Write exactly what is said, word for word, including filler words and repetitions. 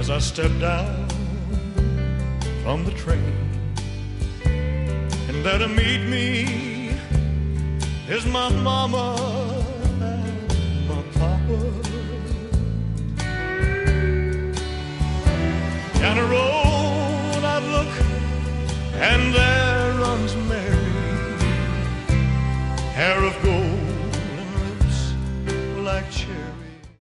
as I step down from the train. And there to meet me is my mama and my papa. Down the road I look, and there